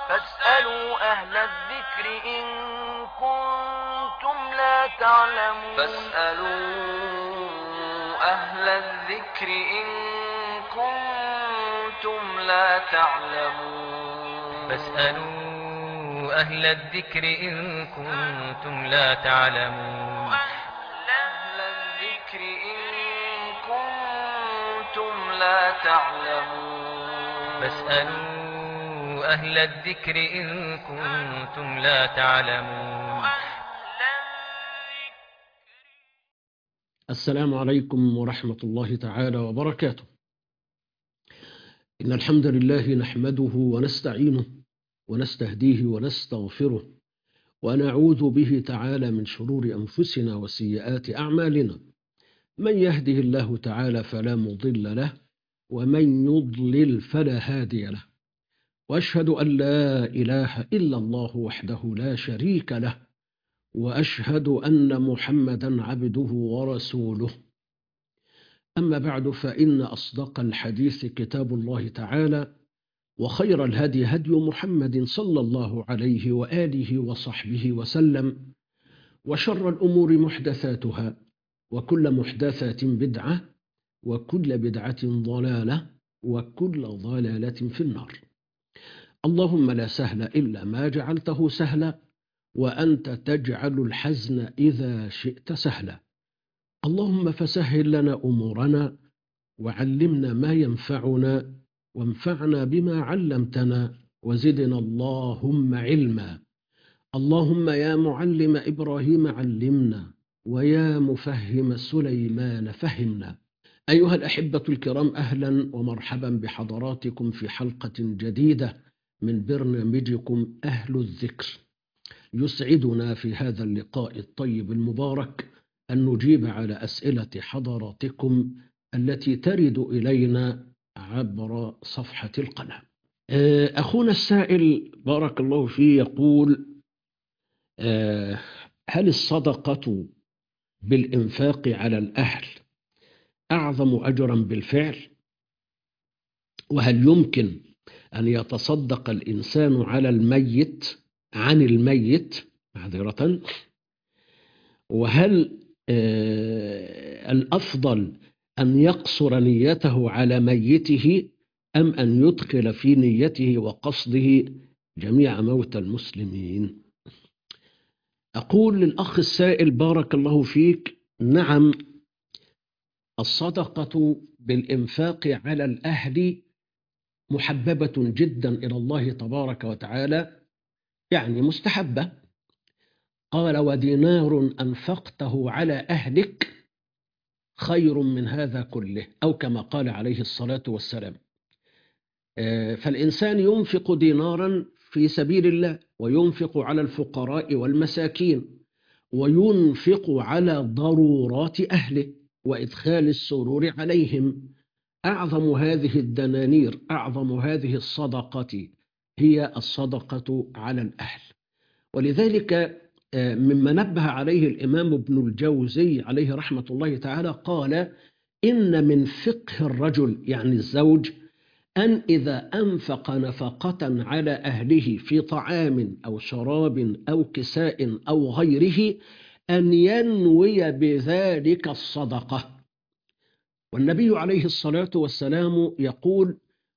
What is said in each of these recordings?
فاسألوا أهل الذكر إن كنتم لا تعلمون. فاسألوا أهل الذكر إن كنتم لا تعلمون. فاسألوا أهل الذكر إن كنتم لا تعلمون. أهل الذكر إن كنتم لا تعلمون. فاسألوا أهل الذكر إن كنتم لا تعلمون. السلام عليكم ورحمة الله تعالى وبركاته. إن الحمد لله نحمده ونستعينه ونستهديه ونستغفره ونعوذ به تعالى من شرور أنفسنا وسيئات أعمالنا. من يهده الله تعالى فلا مضل له ومن يضلل فلا هادي له، وأشهد أن لا إله إلا الله وحده لا شريك له، وأشهد أن محمدا عبده ورسوله. أما بعد، فإن أصدق الحديث كتاب الله تعالى، وخير الهدي هدي محمد صلى الله عليه وآله وصحبه وسلم، وشر الأمور محدثاتها، وكل محدثة بدعة، وكل بدعة ضلالة، وكل ضلالة في النار. اللهم لا سهل إلا ما جعلته سهلا، وأنت تجعل الحزن إذا شئت سهلا. اللهم فسهل لنا أمورنا، وعلمنا ما ينفعنا، وانفعنا بما علمتنا، وزدنا اللهم علما. اللهم يا معلم إبراهيم علمنا، ويا مفهم سليمان فهمنا. أيها الأحبة الكرام، أهلا ومرحبا بحضراتكم في حلقة جديدة من برنامجكم أهل الذكر. يسعدنا في هذا اللقاء الطيب المبارك أن نجيب على أسئلة حضراتكم التي ترد إلينا عبر صفحة القناة. أخونا السائل بارك الله فيه يقول: هل الصدقة بالإنفاق على الأهل أعظم أجرا بالفعل؟ وهل يمكن أن يتصدق الإنسان على الميت عن الميت معذرة؟ وهل الأفضل أن يقصر نيته على ميته أم أن يدخل في نيته وقصده جميع موتى المسلمين؟ أقول للأخ السائل بارك الله فيك: نعم، الصدقة بالإنفاق على الأهل محببة جدا إلى الله تبارك وتعالى، يعني مستحبة. قال: ودينار أنفقته على أهلك خير من هذا كله، أو كما قال عليه الصلاة والسلام. فالإنسان ينفق دينارا في سبيل الله، وينفق على الفقراء والمساكين، وينفق على ضرورات أهله وإدخال السرور عليهم. أعظم هذه الدنانير، أعظم هذه الصدقة هي الصدقة على الأهل. ولذلك مما نبه عليه الإمام ابن الجوزي عليه رحمة الله تعالى قال: إن من فقه الرجل يعني الزوج أن إذا أنفق نفقة على أهله في طعام أو شراب أو كساء أو غيره أن ينوي بذلك الصدقة. والنبي عليه الصلاة والسلام يقول: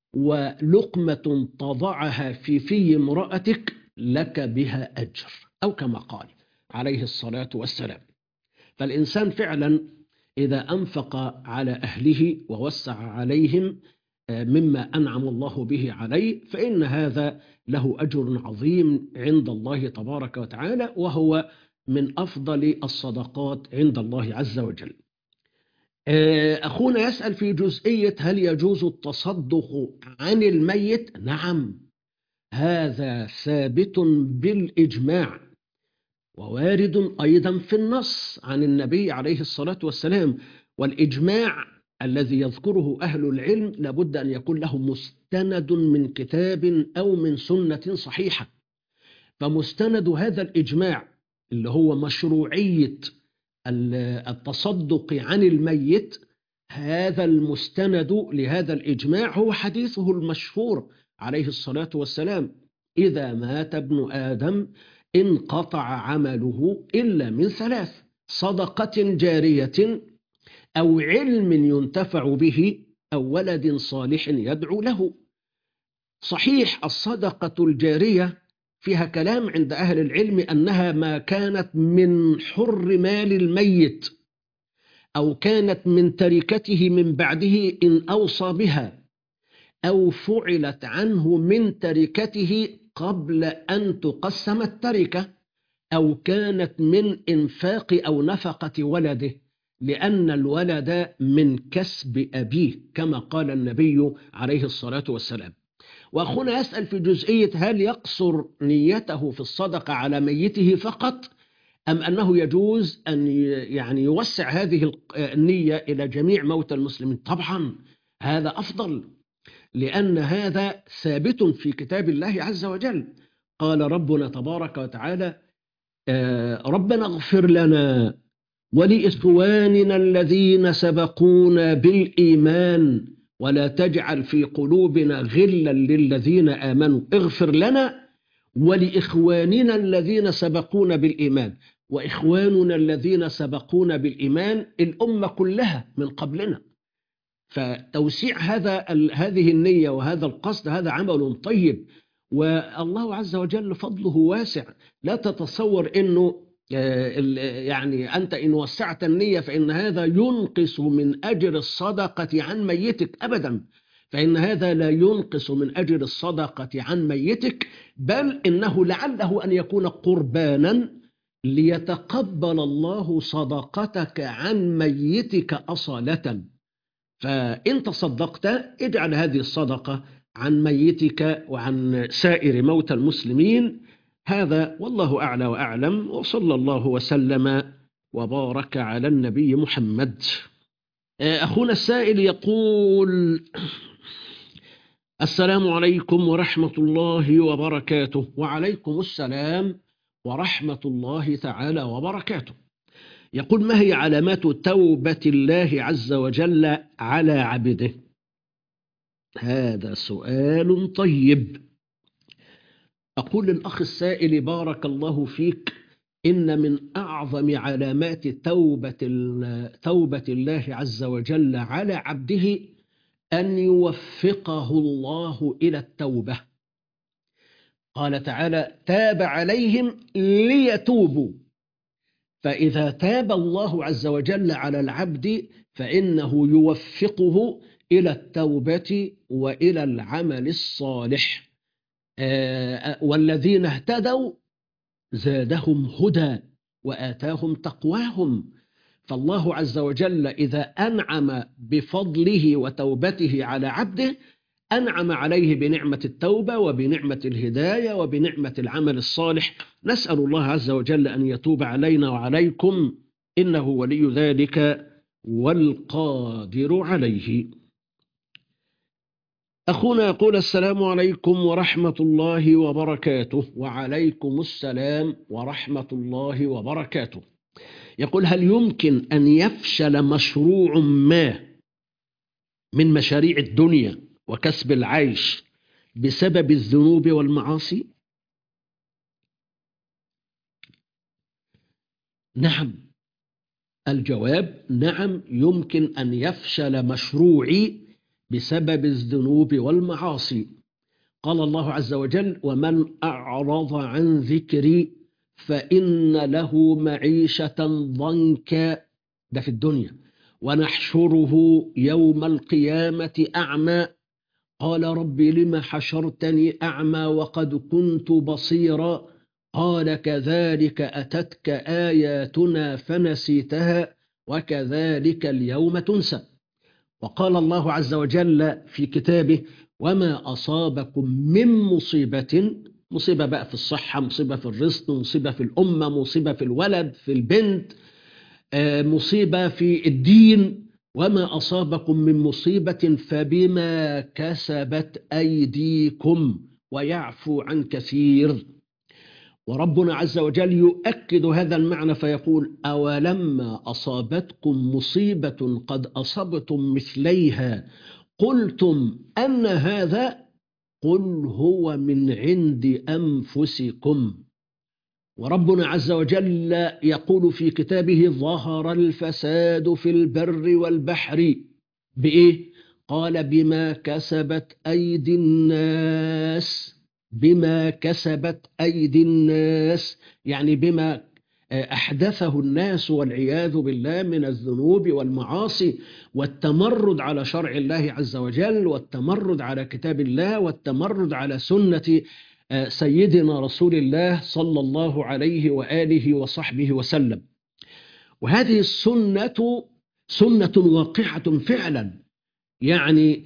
ولقمة تضعها في امرأتك لك بها أجر، أو كما قال عليه الصلاة والسلام. فالإنسان فعلا إذا أنفق على أهله ووسع عليهم مما أنعم الله به عليه، فإن هذا له أجر عظيم عند الله تبارك وتعالى، وهو من أفضل الصدقات عند الله عز وجل. أخونا يسأل في جزئية: هل يجوز التصدق عن الميت؟ نعم، هذا ثابت بالإجماع، ووارد أيضا في النص عن النبي عليه الصلاة والسلام. والإجماع الذي يذكره أهل العلم لابد أن يكون له مستند من كتاب أو من سنة صحيحة. فمستند هذا الإجماع اللي هو مشروعية التصدق عن الميت، هذا المستند لهذا الإجماع هو حديثه المشهور عليه الصلاة والسلام، إذا مات ابن آدم انقطع عمله إلا من ثلاث: صدقة جارية، أو علم ينتفع به، أو ولد صالح يدعو له. صحيح الصدقة الجارية فيها كلام عند أهل العلم أنها ما كانت من حر مال الميت، أو كانت من تركته من بعده إن أوصى بها، أو فعلت عنه من تركته قبل أن تقسم التركة، أو كانت من إنفاق أو نفقة ولده، لأن الولد من كسب أبيه كما قال النبي عليه الصلاة والسلام. وأخونا يسأل في جزئية: هل يقصر نيته في الصدقة على ميته فقط، أم أنه يجوز أن يعني يوسع هذه النية إلى جميع موتى المسلمين؟ طبعا هذا أفضل، لأن هذا ثابت في كتاب الله عز وجل. قال ربنا تبارك وتعالى: ربنا اغفر لنا ولإخواننا الذين سبقونا بالإيمان ولا تجعل في قلوبنا غلا للذين آمنوا. اغفر لنا ولإخواننا الذين سبقونا بالإيمان. وإخواننا الذين سبقونا بالإيمان الأمة كلها من قبلنا، فتوسيع هذه النية وهذا القصد هذا عمل طيب، والله عز وجل فضله واسع. لا تتصور أنه يعني أنت إن وسعت النية فإن هذا ينقص من أجر الصدقة عن ميتك، أبدا، فإن هذا لا ينقص من أجر الصدقة عن ميتك، بل إنه لعله أن يكون قربانا ليتقبل الله صدقتك عن ميتك أصالة. فإن تصدقت اجعل هذه الصدقة عن ميتك وعن سائر موتى المسلمين. هذا والله أعلى وأعلم، وصلى الله وسلم وبارك على النبي محمد. أخونا السائل يقول: السلام عليكم ورحمة الله وبركاته. وعليكم السلام ورحمة الله تعالى وبركاته. يقول: ما هي علامات توبة الله عز وجل على عبده؟ هذا سؤال طيب. أقول للأخ السائل: بارك الله فيك، إن من أعظم علامات توبة الله عز وجل على عبده أن يوفقه الله إلى التوبة. قال تعالى: تاب عليهم ليتوبوا. فإذا تاب الله عز وجل على العبد فإنه يوفقه إلى التوبة وإلى العمل الصالح. والذين اهتدوا زادهم هدى وآتاهم تقواهم. فالله عز وجل إذا أنعم بفضله وتوبته على عبده أنعم عليه بنعمة التوبة وبنعمة الهداية وبنعمة العمل الصالح. نسأل الله عز وجل أن يتوب علينا وعليكم، إنه ولي ذلك والقادر عليه. أخونا يقول: السلام عليكم ورحمة الله وبركاته. وعليكم السلام ورحمة الله وبركاته. يقول: هل يمكن أن يفشل مشروع ما من مشاريع الدنيا وكسب العيش بسبب الذنوب والمعاصي؟ نعم، الجواب نعم، يمكن أن يفشل مشروعي بسبب الذنوب والمعاصي. قال الله عز وجل: ومن أعرض عن ذكري فإن له معيشة ضنكا، ده في الدنيا، ونحشره يوم القيامة أعمى. قال: رب لم حشرتني أعمى وقد كنت بصيرا. قال: كذلك أتتك آياتنا فنسيتها وكذلك اليوم تنسى. وقال الله عز وجل في كتابه: وما أصابكم من مصيبة، مصيبة بقى في الصحة، مصيبة في الرزق، مصيبة في الأمة، مصيبة في الولد في البنت، مصيبة في الدين، وما أصابكم من مصيبة فبما كسبت أيديكم ويعفو عن كثير. وربنا عز وجل يؤكد هذا المعنى فيقول: أولما أصابتكم مصيبة قد أصبتم مثليها قلتم أن هذا، قل هو من عند أنفسكم. وربنا عز وجل يقول في كتابه ظهر الفساد في البر والبحر بإيه؟ قال بما كسبت أيدي الناس. بما كسبت أيدي الناس يعني بما أحدثه الناس والعياذ بالله من الذنوب والمعاصي والتمرد على شرع الله عز وجل والتمرد على كتاب الله والتمرد على سنة سيدنا رسول الله صلى الله عليه وآله وصحبه وسلم. وهذه السنة سنة واقعة فعلا. يعني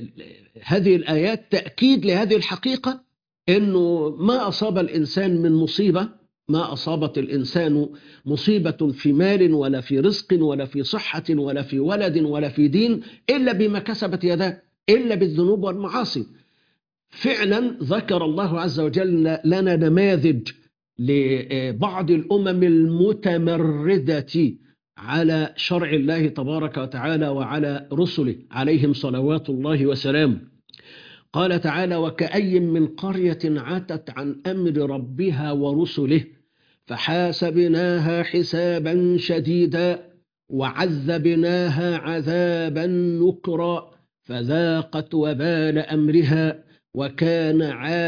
هذه الآيات تأكيد لهذه الحقيقة، أنه ما أصاب الإنسان من مصيبة، ما أصابت الإنسان مصيبة في مال ولا في رزق ولا في صحة ولا في ولد ولا في دين إلا بما كسبت يداه، إلا بالذنوب والمعاصي. فعلا ذكر الله عز وجل لنا نماذج لبعض الأمم المتمردة على شرع الله تبارك وتعالى وعلى رسله عليهم صلوات الله وسلامه. قال تعالى: وكأي من قرية عتت عن أمر ربها ورسله فحاسبناها حسابا شديدا وعذبناها عذابا نكرا فذاقت وبال أمرها وكان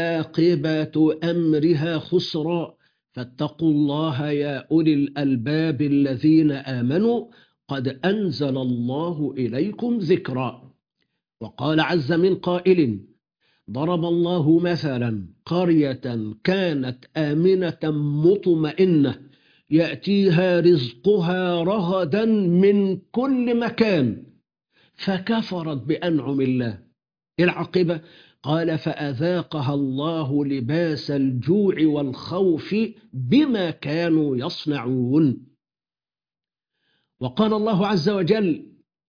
عاقبة أمرها خسرا فاتقوا الله يا أولي الألباب الذين آمنوا قد أنزل الله إليكم ذكرا. وقال عز من قائل: ضرب الله مثلا قرية كانت آمنة مطمئنة يأتيها رزقها رغدا من كل مكان فكفرت بأنعم الله. العاقبة قال: فأذاقها الله لباس الجوع والخوف بما كانوا يصنعون. وقال الله عز وجل: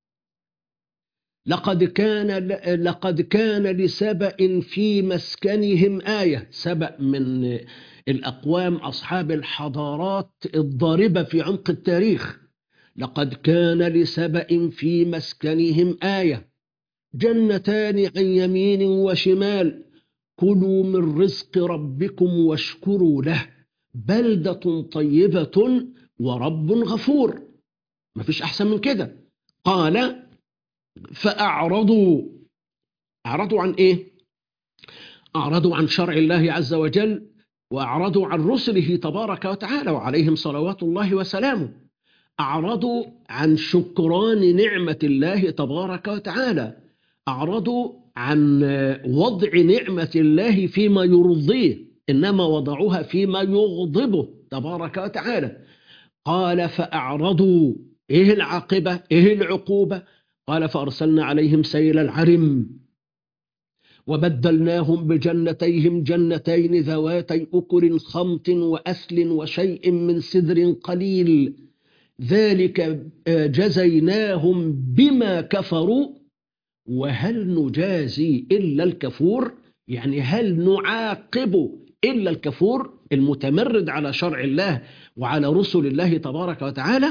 لقد كان لسبأ في مسكنهم آية. سبأ من الأقوام أصحاب الحضارات الضاربة في عمق التاريخ. لقد كان لسبأ في مسكنهم آية جنتان عن يمين وشمال كلوا من رزق ربكم واشكروا له بلدة طيبة ورب غفور. ما فيش أحسن من كده. قال: فأعرضوا عن إيه؟ أعرضوا عن شرع الله عز وجل وأعرضوا عن رسله تبارك وتعالى وعليهم صلوات الله وسلامه. أعرضوا عن شكران نعمة الله تبارك وتعالى، أعرضوا عن وضع نعمة الله فيما يرضيه، إنما وضعوها فيما يغضبه تبارك وتعالى. قال: فأعرضوا. إيه العاقبة؟ إيه العقوبة؟ قال: فأرسلنا عليهم سيل العرم وبدلناهم بجنتيهم جنتين ذواتي أكل خمط وأثل وشيء من سدر قليل ذلك جزيناهم بما كفروا وهل نجازي إلا الكفور. يعني هل نعاقب إلا الكفور المتمرد على شرع الله وعلى رسل الله تبارك وتعالى.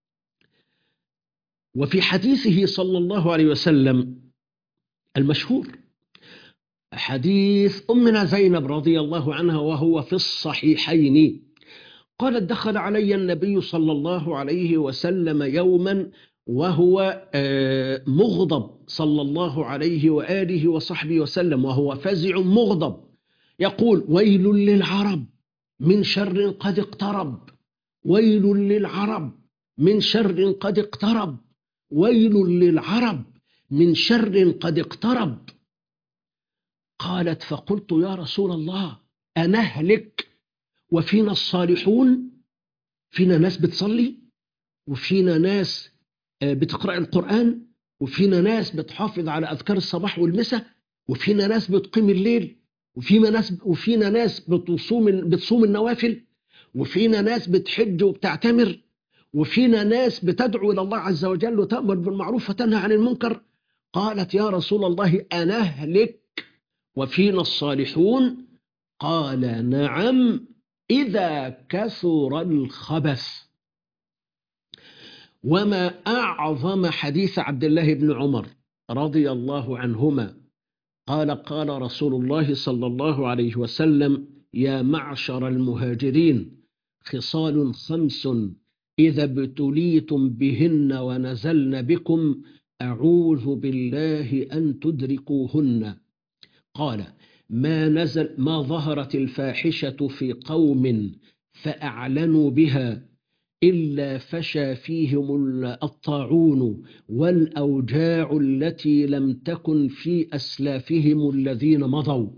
وفي حديثه صلى الله عليه وسلم المشهور حديث أمنا زينب رضي الله عنها وهو في الصحيحين قالت: دخل علي النبي صلى الله عليه وسلم يوما وهو مغضب صلى الله عليه وآله وصحبه وسلم وهو فزع مغضب يقول: ويل للعرب من شر قد اقترب، ويل للعرب من شر قد اقترب، ويل للعرب من شر قد اقترب. قالت: فقلت: يا رسول الله أنهلك وفينا الصالحون؟ فينا ناس بتصلي وفينا ناس بتقرأ القرآن وفينا ناس بتحافظ على أذكار الصباح والمساء وفينا ناس بتقيم الليل وفينا ناس بتصوم النوافل وفينا ناس بتحج وبتعتمر وفينا ناس بتدعو إلى الله عز وجل وتأمر بالمعروف وتنهى عن المنكر. قالت: يا رسول الله أنهلك وفينا الصالحون؟ قال: نعم إذا كثر الخبث. وما أعظم حديث عبد الله بن عمر رضي الله عنهما قال رسول الله صلى الله عليه وسلم: يا معشر المهاجرين، خصال 5 إذا ابتليتم بهن ونزلن بكم أعوذ بالله أن تدركوهن. قال: ما ظهرت الفاحشة في قوم فأعلنوا بها إلا فشى فيهم الطاعون والأوجاع التي لم تكن في أسلافهم الذين مضوا.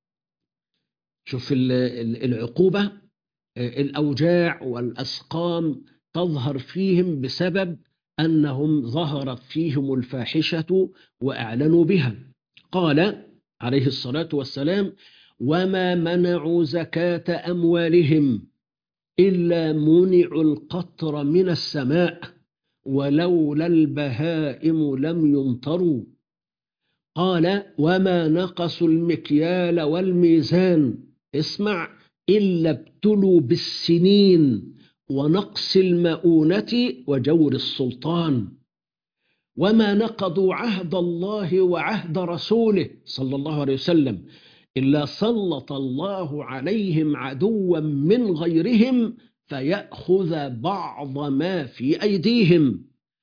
شوف العقوبة، الأوجاع والأسقام تظهر فيهم بسبب أنهم ظهرت فيهم الفاحشة وأعلنوا بها. قال عليه الصلاة والسلام: وما منعوا زكاة أموالهم إلا منعوا القطر من السماء ولولا البهائم لم يمطروا. قال: وما نقصوا المكيال والميزان، اسمع، إلا ابتلوا بالسنين ونقص المؤونة وجور السلطان. وما نقضوا عهد الله وعهد رسوله صلى الله عليه وسلم إلا سلط الله عليهم عدوا من غيرهم فيأخذ بعض ما في أيديهم.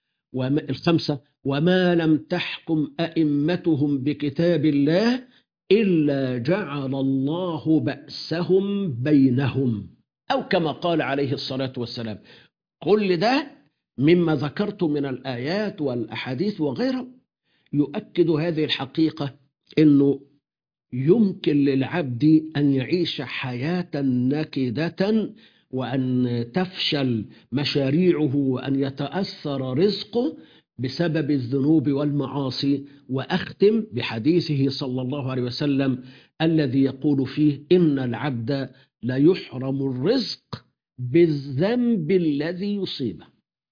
5: وما لم تحكم أئمتهم بكتاب الله إلا جعل الله بأسهم بينهم، أو كما قال عليه الصلاة والسلام. كل ده مما ذكرت من الآيات والأحاديث وغيرها يؤكد هذه الحقيقة، أنه يمكن للعبد أن يعيش حياة نكدة وأن تفشل مشاريعه وأن يتأثر رزقه بسبب الذنوب والمعاصي. وأختم بحديثه صلى الله عليه وسلم الذي يقول فيه: إن العبد لا يحرم الرزق بالذنب الذي يصيبه.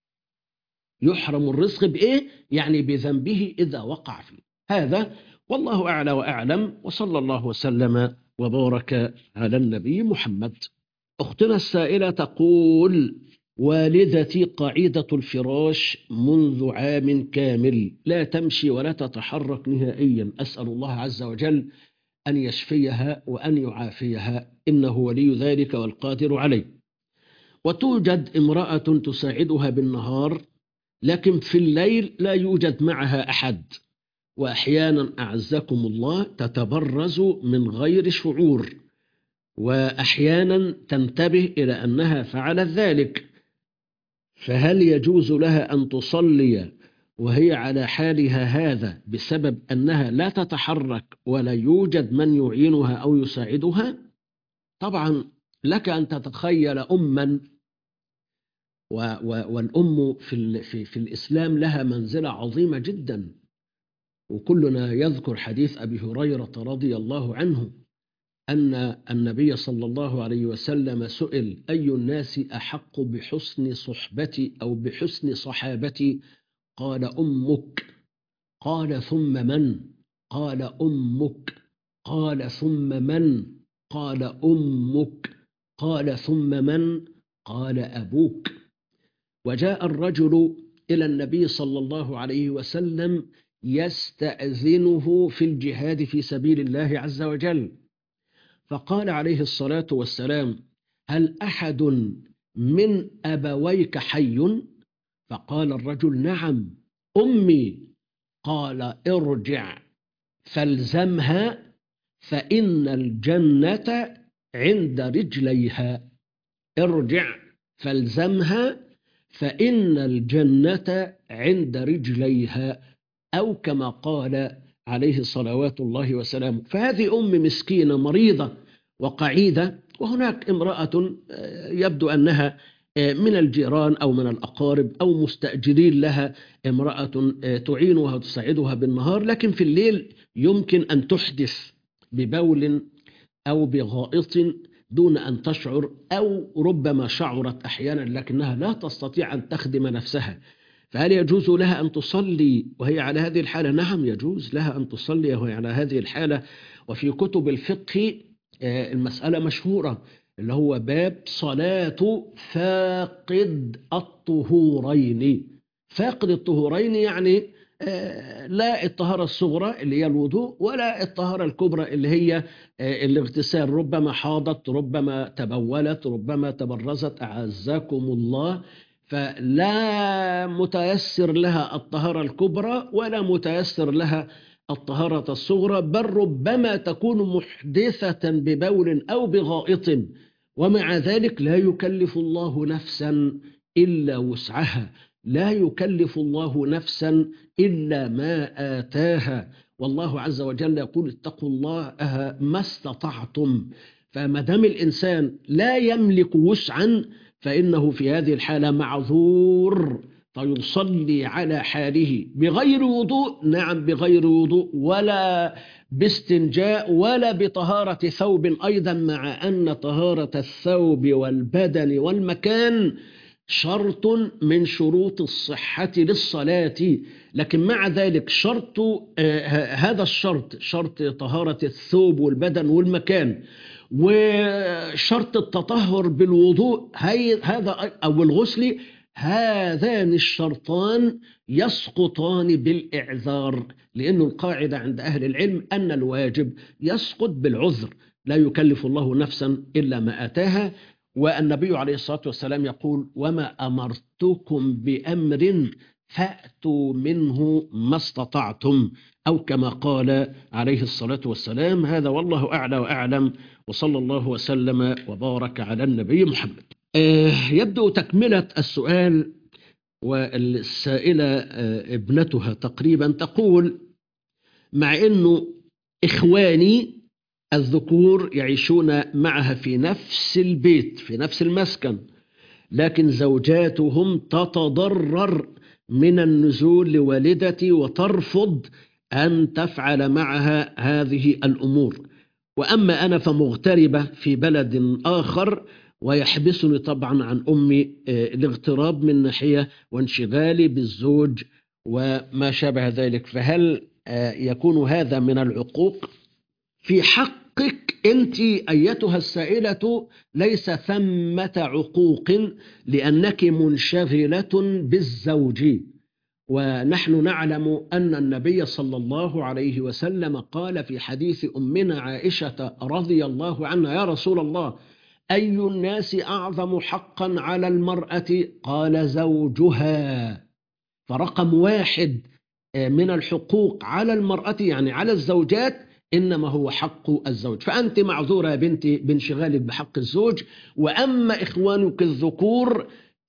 يحرم الرزق بإيه؟ يعني بذنبه إذا وقع فيه. هذا والله أعلى وأعلم، وصلى الله وسلم وبارك على النبي محمد. أختنا السائلة تقول: والدتي قاعدة الفراش منذ عام كامل، لا تمشي ولا تتحرك نهائيا، أسأل الله عز وجل أن يشفيها وأن يعافيها، إنه ولي ذلك والقادر عليه. وتوجد امرأة تساعدها بالنهار، لكن في الليل لا يوجد معها أحد، وأحيانا أعزكم الله تتبرز من غير شعور، وأحيانا تنتبه إلى أنها فعلت ذلك. فهل يجوز لها أن تصلي وهي على حالها هذا بسبب أنها لا تتحرك ولا يوجد من يعينها أو يساعدها؟ طبعا لك أن تتخيل أما، والأم في الإسلام لها منزلة عظيمة جدا، وكلنا يذكر حديث أبي هريرة رضي الله عنه أن النبي صلى الله عليه وسلم سئل: أي الناس أحق بحسن صحبتي أو بحسن صحابتي؟ قال: أمك. قال: ثم من؟ قال: أمك. قال: ثم من؟ قال: أمك. قال: ثم من؟ قال: أبوك. وجاء الرجل إلى النبي صلى الله عليه وسلم يستأذنه في الجهاد في سبيل الله عز وجل، فقال عليه الصلاة والسلام: هل أحد من أبويك حي؟ فقال الرجل: نعم، أمي. قال: ارجع فالزمها فإن الجنة عند رجليها. ارجع فالزمها فإن الجنة عند رجليها، أو كما قال عليه صلوات الله وسلامه. فهذه أم مسكينة مريضة وقعيدة، وهناك امرأة يبدو أنها من الجيران أو من الأقارب أو مستأجرين لها امرأة تعينها وتساعدها بالنهار، لكن في الليل يمكن أن تحدث ببول أو بغائط دون أن تشعر، أو ربما شعرت أحيانا لكنها لا تستطيع أن تخدم نفسها. فهل يجوز لها أن تصلي وهي على هذه الحالة؟ نعم، يجوز لها أن تصلي وهي على هذه الحالة. وفي كتب الفقه المسألة مشهورة، اللي هو باب صلاة فاقد الطهورين. فاقد الطهورين يعني لا الطهارة الصغرى اللي هي الوضوء، ولا الطهارة الكبرى اللي هي الاغتسال، ربما حاضت، ربما تبولت، ربما تبرزت، أعزكم الله. فلا متيسر لها الطهارة الكبرى ولا متيسر لها الطهارة الصغرى، بل ربما تكون محدثة ببول أو بغائط، ومع ذلك لا يكلف الله نفسا إلا وسعها، لا يكلف الله نفسا إلا ما آتاها. والله عز وجل يقول اتقوا الله ما استطعتم. فما دام الإنسان لا يملك وسعا فإنه في هذه الحالة معذور، فيصلي على حاله بغير وضوء، نعم بغير وضوء، ولا باستنجاء، ولا بطهارة ثوب أيضا، مع أن طهارة الثوب والبدن والمكان شرط من شروط الصحة للصلاة. لكن مع ذلك شرط هذا الشرط، شرط طهارة الثوب والبدن والمكان، وشرط التطهر بالوضوء هذا أو الغسل، هذان الشرطان يسقطان بالإعذار، لأن القاعدة عند أهل العلم أن الواجب يسقط بالعذر، لا يكلف الله نفسا إلا ما آتاها. والنبي عليه الصلاة والسلام يقول وما أمرتكم بأمر فأتوا منه ما استطعتم، أو كما قال عليه الصلاة والسلام. هذا والله أعلى وأعلم، وصلى الله وسلم وبارك على النبي محمد. يبدأ تكملة السؤال، والسائلة ابنتها تقريبا تقول مع أنه إخواني الذكور يعيشون معها في نفس البيت في نفس المسكن، لكن زوجاتهم تتضرر من النزول لوالدتي وترفض أن تفعل معها هذه الأمور، وأما أنا فمغتربة في بلد آخر، ويحبسني طبعا عن أمي الاغتراب من ناحية وانشغالي بالزوج وما شابه ذلك. فهل يكون هذا من العقوق؟ في حقك أنت أيتها السائلة ليس ثمة عقوق، لأنك منشغلة بالزوج، ونحن نعلم أن النبي صلى الله عليه وسلم قال في حديث أمنا عائشة رضي الله عنها يا رسول الله أي الناس أعظم حقا على المرأة؟ قال زوجها. فرقم واحد من الحقوق على المرأة يعني على الزوجات إنما هو حق الزوج، فأنت معذورة يا بنتي بانشغالك بحق الزوج. وأما إخوانك الذكور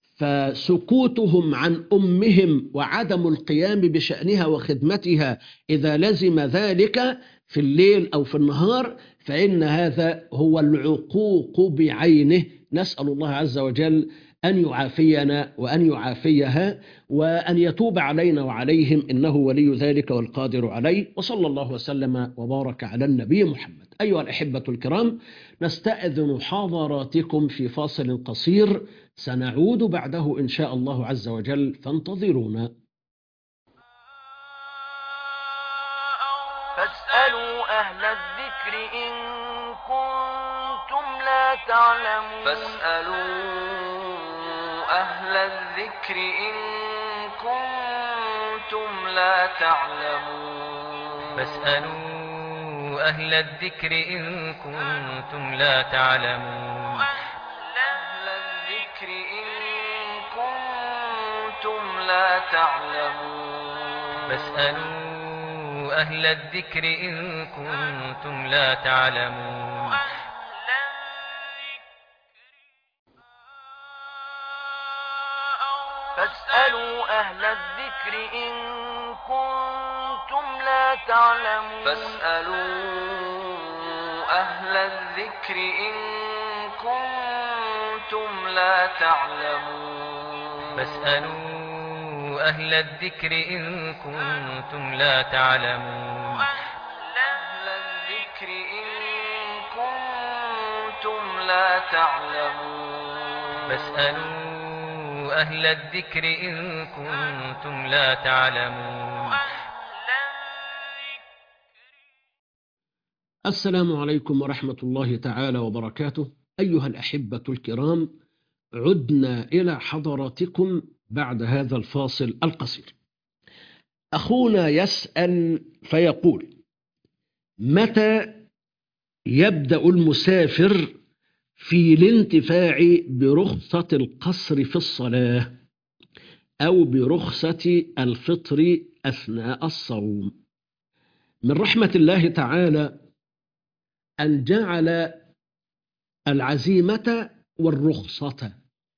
فسكوتهم عن أمهم وعدم القيام بشأنها وخدمتها إذا لزم ذلك في الليل أو في النهار فإن هذا هو العقوق بعينه. نسأل الله عز وجل أن يعافينا وأن يعافيها وأن يتوب علينا وعليهم، إنه ولي ذلك والقادر عليه. وصلى الله وسلم وبارك على النبي محمد. أيها الأحبة الكرام، نستأذن حضراتكم في فاصل قصير، سنعود بعده إن شاء الله عز وجل، فانتظرونا. فاسألوا أهل الذكر إن كنتم لا تعلمون. فاسألوا أهل الذكر إن كنتم لا تعلمون. فاسألوا أهل الذكر إن كنتم لا تعلمون. أهل الذكر إن كنتم لا تعلمون. فاسألوا أهل الذكر إن كنتم لا تعلمون. فاسألوا أهل الذكر إن كنتم لا تعلمون. فاسألوا أهل الذكر إن كنتم لا تعلمون. فاسألوا أهل الذكر إن كنتم لا تعلمون. أهل الذكر إن كنتم لا تعلمون. فاسألوا أهل الذكر إن كنتم لا تعلمون. السلام عليكم ورحمة الله تعالى وبركاته. أيها الأحبة الكرام، عدنا إلى حضراتكم بعد هذا الفاصل القصير. أخونا يسأل فيقول: متى يبدأ المسافر في الانتفاع برخصة القصر في الصلاة أو برخصة الفطر أثناء الصوم؟ من رحمة الله تعالى أن جعل العزيمة والرخصة،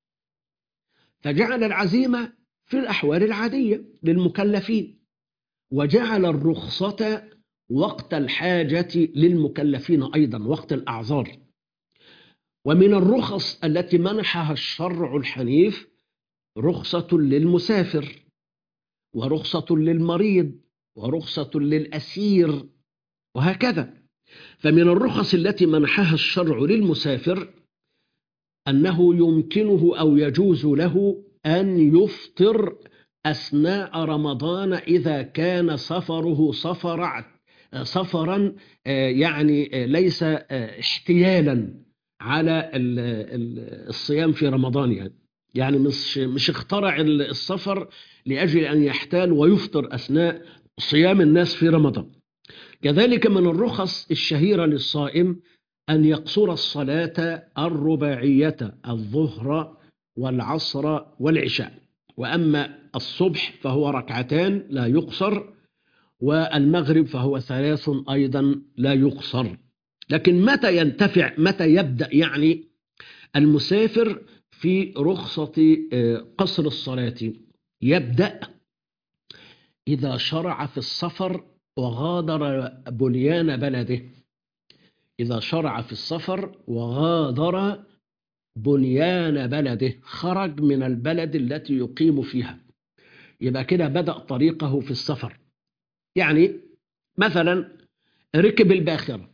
فجعل العزيمة في الأحوال العادية للمكلفين، وجعل الرخصة وقت الحاجة للمكلفين أيضا، وقت الأعذار. ومن الرخص التي منحها الشرع الحنيف رخصة للمسافر، ورخصة للمريض، ورخصة للأسير، وهكذا. فمن الرخص التي منحها الشرع للمسافر أنه يمكنه أو يجوز له أن يفطر أثناء رمضان إذا كان سفره سفرا يعني ليس احتيالا على الصيام في رمضان، يعني مش اخترع السفر لأجل أن يحتال ويفطر أثناء صيام الناس في رمضان. كذلك من الرخص الشهيرة للصائم أن يقصر الصلاة الرباعية: الظهر والعصر والعشاء. وأما الصبح فهو ركعتان لا يقصر، والمغرب فهو 3 أيضا لا يقصر. لكن متى يبدأ يعني المسافر في رخصة قصر الصلاة؟ يبدأ إذا شرع في السفر وغادر بنيان بلده. إذا شرع في السفر وغادر بنيان بلده، خرج من البلد التي يقيم فيها، يبقى كده بدأ طريقه في السفر. يعني مثلا ركب الباخرة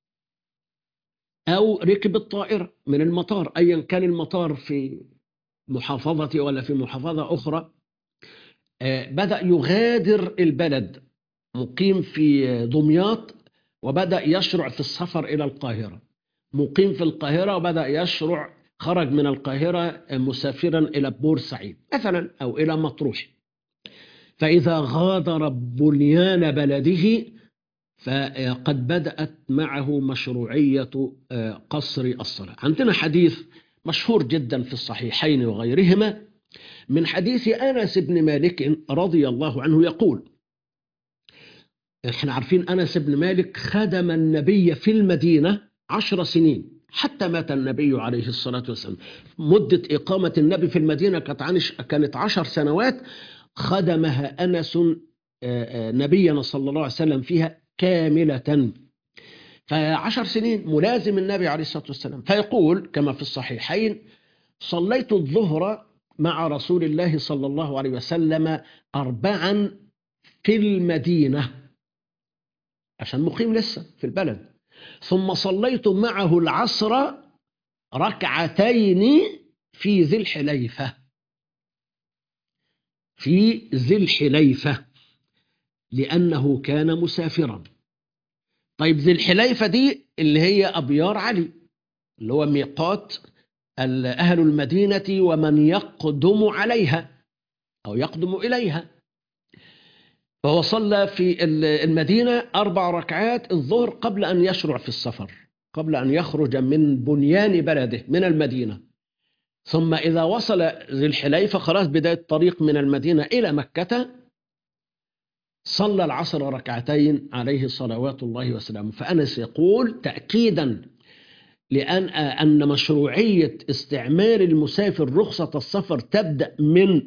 أو ركب الطائرة من المطار، أيا كان المطار في محافظة ولا في محافظة أخرى، بدأ يغادر البلد، مقيم في دمياط وبدأ يشرع في السفر إلى القاهرة، مقيم في القاهرة وبدأ خرج من القاهرة مسافرا إلى بورسعيد مثلا أو إلى مطروح. فإذا غادر بنيان بلده فقد بدأت معه مشروعية قصر الصلاة. عندنا حديث مشهور جدا في الصحيحين وغيرهما من حديث أنس بن مالك رضي الله عنه يقول: احنا عارفين أنس بن مالك خدم النبي في المدينة 10 سنين حتى مات النبي عليه الصلاة والسلام. مدة إقامة النبي في المدينة كانت 10 سنوات خدمها أنس نبينا صلى الله عليه وسلم فيها كاملة. ف10 سنين ملازم النبي عليه الصلاة والسلام. فيقول كما في الصحيحين: صليت الظهر مع رسول الله صلى الله عليه وسلم 4 في المدينة، عشان مقيم لسه في البلد، ثم صليت معه العصر 2 في ذي الحليفة. في ذي الحليفة لأنه كان مسافرا. طيب ذي الحليفة دي اللي هي أبيار علي، اللي هو ميقات أهل المدينة ومن يقدم عليها أو يقدم إليها. فهو صلى في المدينة 4 ركعات الظهر قبل أن يشرع في السفر، قبل أن يخرج من بنيان بلده من المدينة. ثم إذا وصل ذي الحليفة خلاص بداية الطريق من المدينة إلى مكة، صلى العصر 2 عليه صلوات الله وسلامه. فأنس يقول تأكيدا أن مشروعية استعمال المسافر رخصة السفر تبدأ من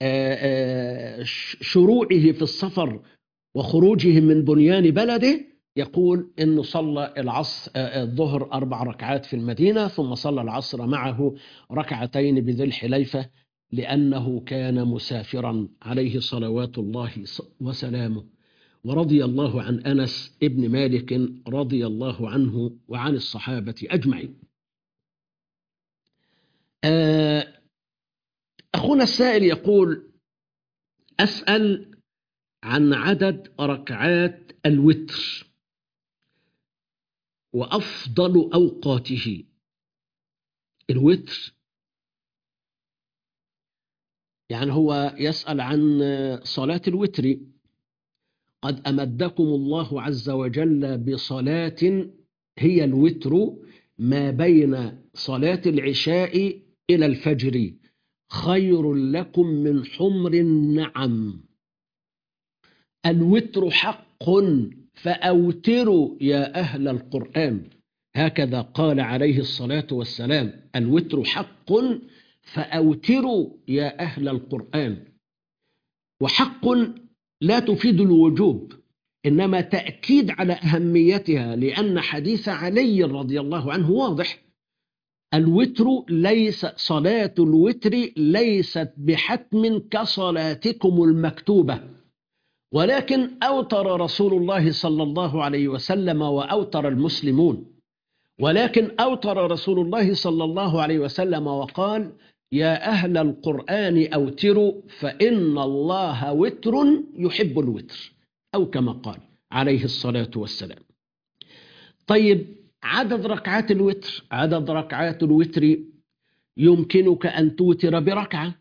شروعه في السفر وخروجه من بنيان بلده. يقول إنه صلى الظهر 4 ركعات في المدينة، ثم صلى العصر معه 2 بذي الحليفة لأنه كان مسافرا عليه صلوات الله وسلامه. ورضي الله عن أنس ابن مالك رضي الله عنه وعن الصحابة أجمعين. أخونا السائل يقول: أسأل عن عدد ركعات الوتر وأفضل أوقاته. الوتر يعني هو يسأل عن صلاة الوتر، قد أمدكم الله عز وجل بصلاة هي الوتر ما بين صلاة العشاء إلى الفجر خير لكم من حمر النعم. الوتر حق فأوتروا يا أهل القرآن، هكذا قال عليه الصلاة والسلام: الوتر حق فأوتروا يا أهل القرآن. وحق لا تفيد الوجوب، إنما تأكيد على أهميتها، لأن حديث علي رضي الله عنه واضح: الوتر ليس صلاة الوتر ليست بحتم كصلاتكم المكتوبة، ولكن أوتر رسول الله صلى الله عليه وسلم وأوتر المسلمون، ولكن أوتر رسول الله صلى الله عليه وسلم وقال: يا أهل القرآن أوتروا فإن الله وتر يحب الوتر، أو كما قال عليه الصلاة والسلام. طيب، عدد ركعات الوتر. عدد ركعات الوتر يمكنك أن توتر بركعة.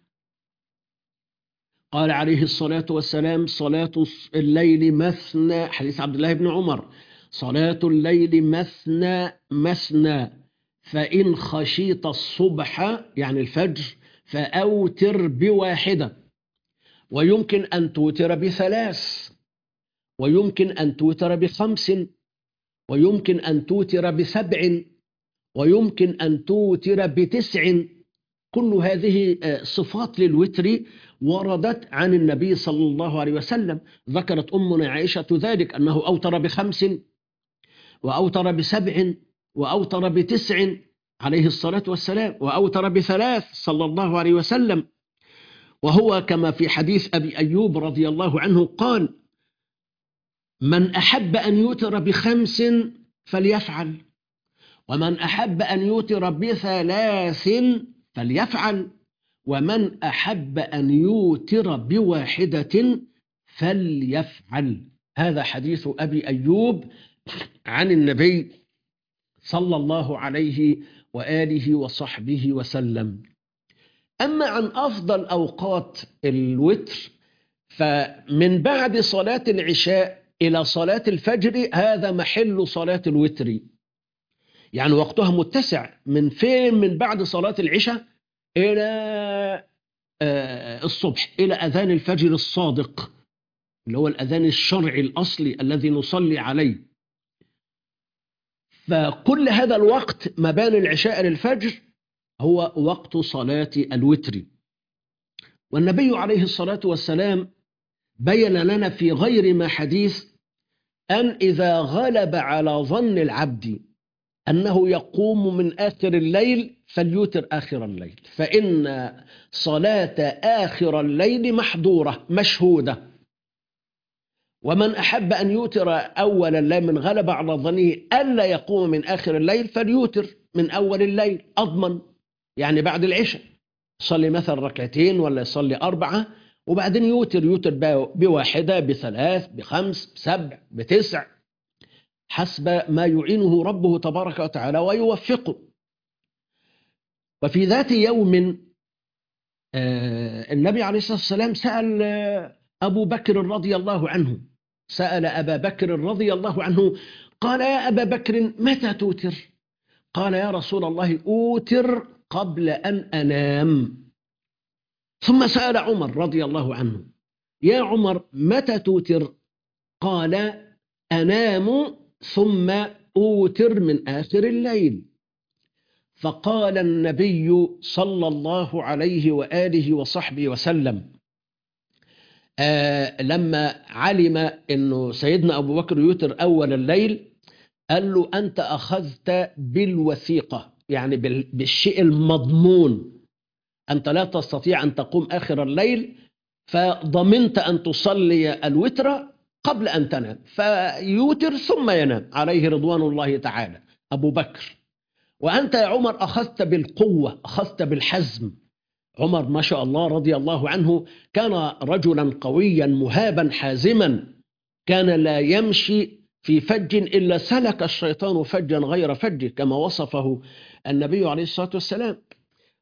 قال عليه الصلاة والسلام: صلاة الليل مثنى، حديث عبد الله بن عمر: صلاة الليل مثنى مثنى، فإن خشيت الصبح يعني الفجر فأوتر بواحدة. ويمكن أن توتر بثلاث، ويمكن أن توتر ب5، ويمكن أن توتر ب7، ويمكن أن توتر ب9. كل هذه صفات للوتر وردت عن النبي صلى الله عليه وسلم. ذكرت أمنا عائشة ذلك، أنه أوتر ب5 وأوتر ب7 وأوتر ب9 عليه الصلاة والسلام، وأوتر ب3 صلى الله عليه وسلم. وهو كما في حديث أبي أيوب رضي الله عنه قال: من أحب أن يوتر ب5 فليفعل، ومن أحب أن يوتر ب3 فليفعل، ومن أحب أن يوتر بواحدة فليفعل. هذا حديث أبي أيوب عن النبي صلى الله عليه وآله وصحبه وسلم. أما عن أفضل أوقات الوتر، فمن بعد صلاة العشاء إلى صلاة الفجر هذا محل صلاة الوتر، يعني وقتها متسع. من فين؟ من بعد صلاة العشاء إلى الصبح، إلى أذان الفجر الصادق، اللي هو الأذان الشرعي الأصلي الذي نصلي عليه. فكل هذا الوقت ما بين العشاء للفجر هو وقت صلاة الوتر. والنبي عليه الصلاة والسلام بين لنا في غير ما حديث أن إذا غلب على ظن العبد أنه يقوم من آخر الليل فليوتر آخر الليل، فإن صلاة آخر الليل محظورة مشهودة. ومن أحب أن يوتر أول الليل، من غلب على ظنه ألا يقوم من آخر الليل فليوتر من أول الليل أضمن، يعني بعد العشاء يصلي مثلا ركعتين ولا يصلي 4، وبعدين يوتر بواحدة ب3 ب5 ب7 ب9 حسب ما يعينه ربه تبارك وتعالى ويوفقه. وفي ذات يوم النبي عليه الصلاة والسلام سأل أبو بكر رضي الله عنه، سأل أبا بكر رضي الله عنه، قال: يا أبا بكر متى توتر؟ قال: يا رسول الله أوتر قبل أن أنام. ثم سأل عمر رضي الله عنه: يا عمر متى توتر؟ قال: أنام ثم أوتر من آخر الليل. فقال النبي صلى الله عليه وآله وصحبه وسلم لما علم أنه سيدنا أبو بكر يوتر أول الليل، قال له: أنت أخذت بالوثيقة، يعني بالشيء المضمون، أنت لا تستطيع أن تقوم آخر الليل، فضمنت أن تصلي الوتر قبل أن تنام، فيوتر ثم ينام عليه رضوان الله تعالى أبو بكر. وأنت يا عمر أخذت بالقوة، أخذت بالحزم. عمر ما شاء الله رضي الله عنه كان رجلا قويا مهابا حازما، كان لا يمشي في فج إلا سلك الشيطان فجا غير فجه، كما وصفه النبي عليه الصلاة والسلام.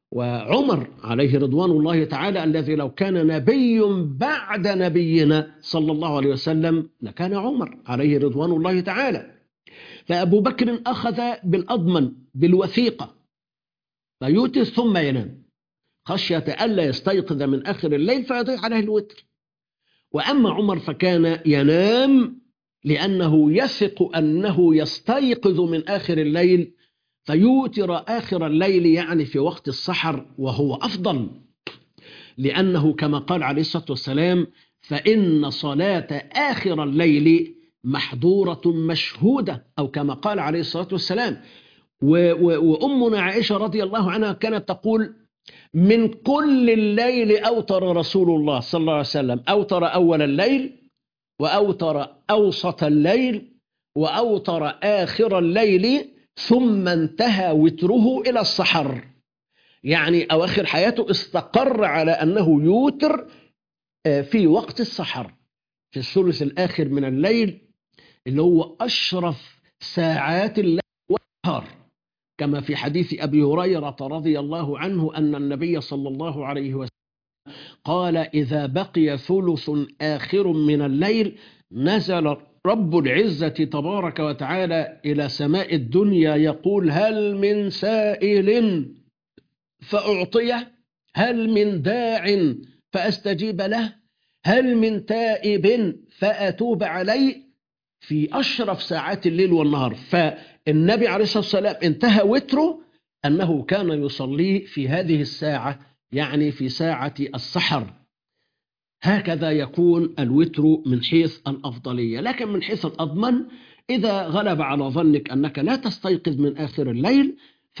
وعمر عليه رضوان الله تعالى الذي لو كان نبي بعد نبينا صلى الله عليه وسلم لكان عمر عليه رضوان الله تعالى. فأبو بكر أخذ بالأضمن بالوثيقة، فيوتر ثم ينام خشية ألا يستيقظ من آخر الليل فيضيع عليه الوتر. وأما عمر فكان ينام لأنه يثق أنه يستيقظ من آخر الليل فيوتر آخر الليل، يعني في وقت السحر، وهو أفضل، لأنه كما قال عليه الصلاة والسلام: فإن صلاة آخر الليل محظورة مشهودة، أو كما قال عليه الصلاة والسلام. وأمنا عائشة رضي الله عنها كانت تقول: من كل الليل أوتر رسول الله صلى الله عليه وسلم، أوتر أول الليل، وأوتر أوسط الليل، وأوتر آخر الليل، ثم انتهى وتره إلى السحر. يعني أواخر حياته استقر على أنه يوتر في وقت السحر، في الثلث الآخر من الليل، اللي هو أشرف ساعات الليل والنهار، كما في حديث أبي هريرة رضي الله عنه أن النبي صلى الله عليه وسلم قال: إذا بقي ثلث آخر من الليل نزل رب العزة تبارك وتعالى إلى سماء الدنيا يقول: هل من سائل فأعطيه؟ هل من داع فأستجيب له؟ هل من تائب فأتوب عليه؟ في أشرف ساعات الليل والنهار. فالنبي عليه الصلاة والسلام انتهى وتره أنه كان يصلي في هذه الساعة، يعني في ساعة السحر. هكذا يكون الوتر من حيث الأفضلية. لكن من حيث الأضمن، إذا غلب على ظنك أنك لا تستيقظ من آخر الليل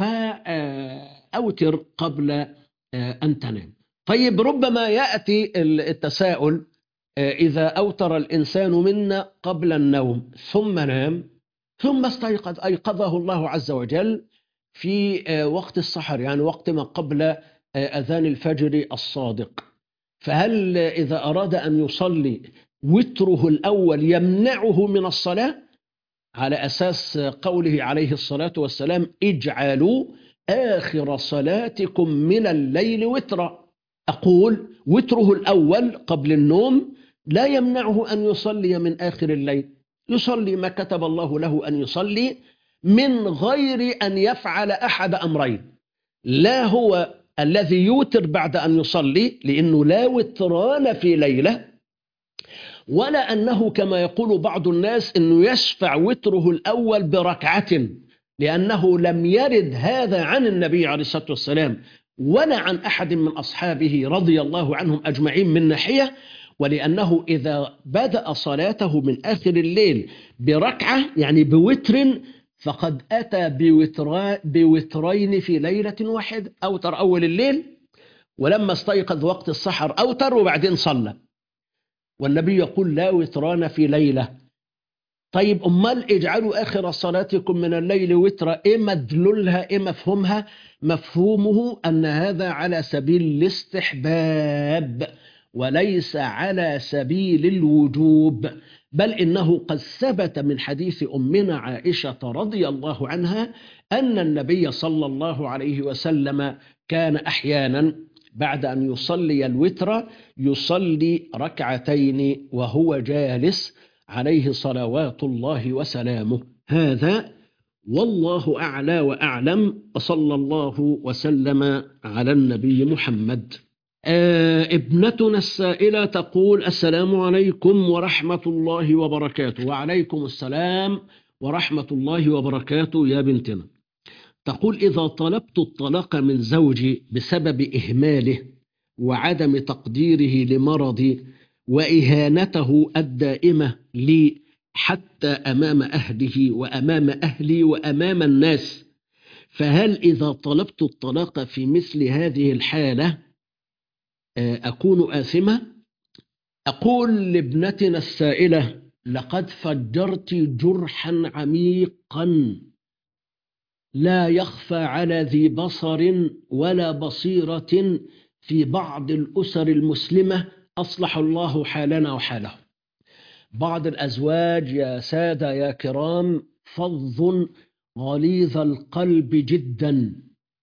فأوتر قبل أن تنام. طيب، ربما يأتي التساؤل: إذا أوتر الإنسان منا قبل النوم ثم نام ثم استيقظ، أيقظه الله عز وجل في وقت السحر، يعني وقت ما قبل أذان الفجر الصادق، فهل إذا أراد أن يصلي وتره الأول يمنعه من الصلاة على أساس قوله عليه الصلاة والسلام: اجعلوا آخر صلاتكم من الليل وترا؟ أقول: وتره الأول قبل النوم لا يمنعه أن يصلي من آخر الليل، يصلي ما كتب الله له أن يصلي من غير أن يفعل أحد أمرين: لا هو الذي يوتر بعد أن يصلي لأنه لا وتران في ليلة، ولا أنه كما يقول بعض الناس أنه يشفع وتره الأول بركعة، لأنه لم يرد هذا عن النبي عليه الصلاة والسلام ولا عن أحد من أصحابه رضي الله عنهم أجمعين من ناحية، ولأنه إذا بدأ صلاته من آخر الليل بركعة يعني بوتر فقد أتى بوترين في ليلة واحدة. أوتر أول الليل، ولما استيقظ وقت السحر أوتر، وبعدين صلى، والنبي يقول: لا وتران في ليلة. طيب، أمال اجعلوا آخر صلاتكم من الليل وترا، إيه مدلولها؟ إيه مفهومها؟ مفهومه أن هذا على سبيل الاستحباب وليس على سبيل الوجوب، بل إنه قد ثبت من حديث أمنا عائشة رضي الله عنها أن النبي صلى الله عليه وسلم كان أحيانا بعد أن يصلي الوتر يصلي ركعتين وهو جالس عليه صلوات الله وسلامه. هذا والله أعلى وأعلم، وصلى الله وسلم على النبي محمد. ابنتنا السائلة تقول: السلام عليكم ورحمة الله وبركاته. وعليكم السلام ورحمة الله وبركاته يا بنتنا. تقول: إذا طلبت الطلاق من زوجي بسبب إهماله وعدم تقديره لمرضي وإهانته الدائمة لي حتى أمام أهله وأمام أهلي وأمام الناس، فهل إذا طلبت الطلاق في مثل هذه الحالة أكون آثمة؟ أقول لابنتنا السائلة: لقد فجرت جرحا عميقا لا يخفى على ذي بصر ولا بصيرة في بعض الأسر المسلمة، أصلح الله حالنا وحاله. بعض الأزواج يا سادة يا كرام فظ غليظ القلب جدا،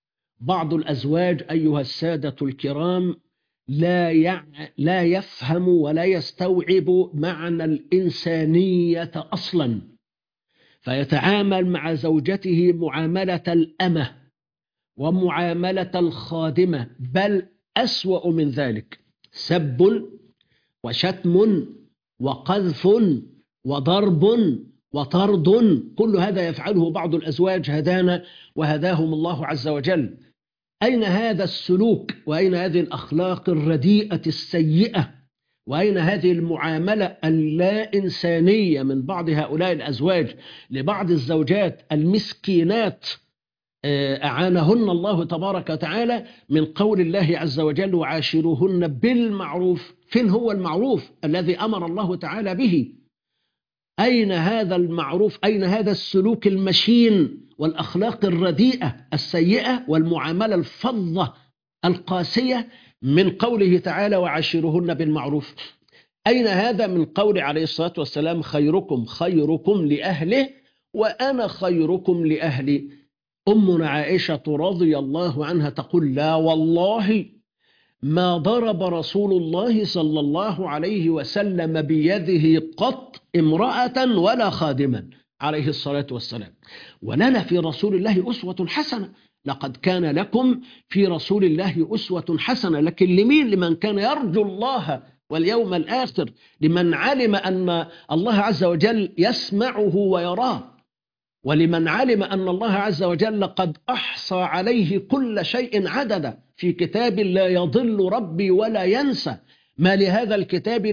بعض الأزواج أيها السادة الكرام لا يفهم ولا يستوعب معنى الإنسانية أصلا، فيتعامل مع زوجته معاملة الأمة ومعاملة الخادمة، بل أسوأ من ذلك، سب وشتم وقذف وضرب وطرد، كل هذا يفعله بعض الأزواج هدانا وهداهم الله عز وجل. أين هذا السلوك؟ وأين هذه الأخلاق الرديئة السيئة؟ وأين هذه المعاملة اللا إنسانية من بعض هؤلاء الأزواج لبعض الزوجات المسكينات أعانهن الله تبارك وتعالى من قول الله عز وجل وعاشروهن بالمعروف؟ فين هو المعروف الذي أمر الله تعالى به؟ أين هذا المعروف؟ أين هذا السلوك المشين والأخلاق الرديئة السيئة والمعاملة الفظة القاسية من قوله تعالى وعاشروهن بالمعروف؟ أين هذا من قول عليه الصلاة والسلام خيركم خيركم لأهله وأنا خيركم لأهلي؟ أمنا عائشة رضي الله عنها تقول لا والله ما ضرب رسول الله صلى الله عليه وسلم بيده قط امرأة ولا خادما عليه الصلاة والسلام. ولنا في رسول الله أسوة حسنة، لقد كان لكم في رسول الله أسوة حسنة، لكن لمين؟ لمن كان يرجو الله واليوم الآخر، لمن علم أن الله عز وجل يسمعه ويراه، ولمن علم أن الله عز وجل قد أحصى عليه كل شيء عددا في كتاب لا يضل ربي ولا ينسى. ما لهذا الكتاب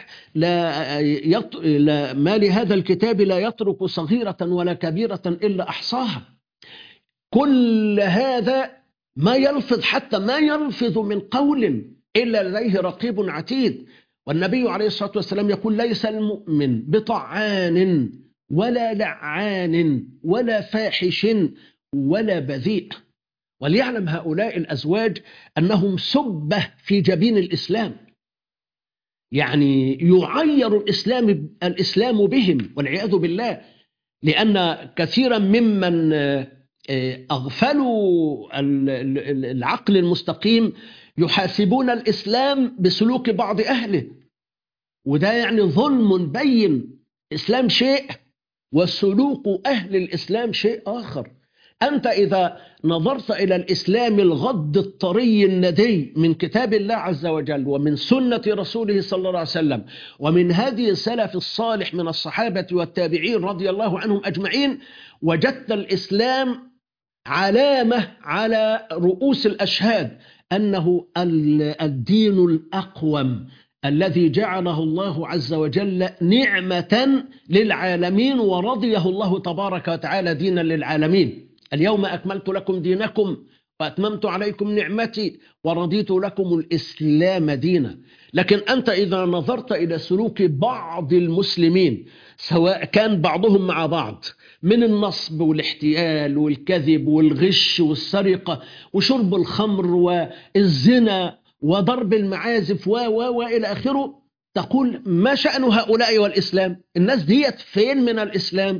ما لهذا الكتاب لا يترك صغيرة ولا كبيرة إلا أحصاها. كل هذا ما يلفظ، حتى ما يلفظ من قول إلا لديه رقيب عتيد. والنبي عليه الصلاة والسلام يقول ليس المؤمن بطعان ولا لعان ولا فاحش ولا بذيء. وليعلم هؤلاء الأزواج أنهم سبة في جبين الإسلام، يعني يعير الإسلام بهم والعياذ بالله، لأن كثيرا ممن أغفلوا العقل المستقيم يحاسبون الإسلام بسلوك بعض أهله، وده يعني ظلم بين. الإسلام شيء وسلوك أهل الإسلام شيء آخر. أنت إذا نظرت إلى الإسلام الغض الطري الندي من كتاب الله عز وجل ومن سنة رسوله صلى الله عليه وسلم ومن هدي السلف الصالح من الصحابة والتابعين رضي الله عنهم أجمعين، وجدت الإسلام علامة على رؤوس الأشهاد أنه الدين الأقوم الذي جعله الله عز وجل نعمة للعالمين، ورضيه الله تبارك وتعالى دينا للعالمين. اليوم أكملت لكم دينكم وأتممت عليكم نعمتي ورضيت لكم الإسلام دينا. لكن أنت إذا نظرت إلى سلوك بعض المسلمين، سواء كان بعضهم مع بعض من النصب والاحتيال والكذب والغش والسرقة وشرب الخمر والزنا وضرب المعازف وإلى آخره، تقول ما شأن هؤلاء والإسلام؟ الناس ديت فين من الإسلام؟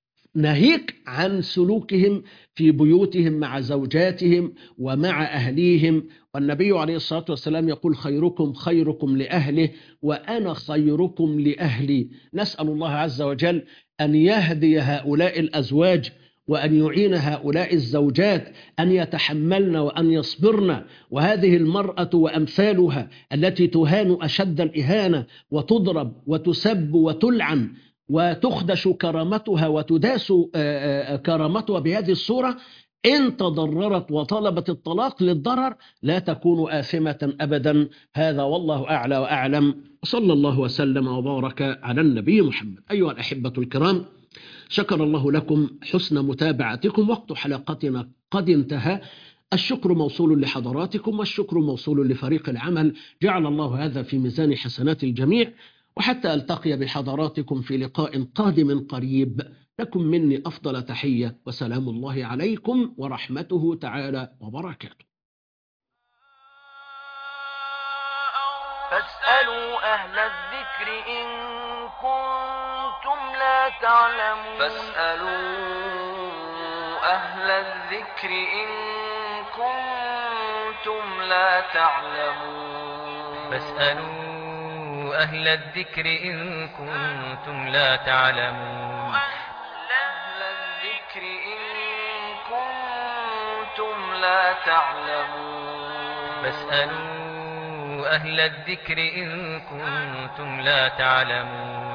ناهيك عن سلوكهم في بيوتهم مع زوجاتهم ومع أهليهم. والنبي عليه الصلاة والسلام يقول خيركم خيركم لأهله وأنا خيركم لأهلي. نسأل الله عز وجل أن يهدي هؤلاء الأزواج وأن يعين هؤلاء الزوجات أن يتحملن وأن يصبرن. وهذه المرأة وأمثالها التي تهان أشد الإهانة وتضرب وتسب وتلعن وتخدش كرامتها وتداس كرامتها بهذه الصورة، إن تضررت وطلبت الطلاق للضرر لا تكون آثمة أبدا. هذا والله أعلى وأعلم، صلى الله وسلم وبارك على النبي محمد. أيها الأحبة الكرام، شكر الله لكم حسن متابعتكم. وقت حلقتنا قد انتهى. الشكر موصول لحضراتكم والشكر موصول لفريق العمل، جعل الله هذا في ميزان حسنات الجميع. وحتى ألتقي بحضراتكم في لقاء قادم قريب، لكم مني أفضل تحية وسلام الله عليكم ورحمته تعالى وبركاته. فاسألوا أهل الذكر إن كنتم لا تعلمون. فاسألوا أهل الذكر إن كنتم لا تعلمون فاسألوا أهل الذكر إن كنتم لا تعلمون أهل الذكر إن كنتم لا تعلمون فاسألوا أهل الذكر إن كنتم لا تعلمون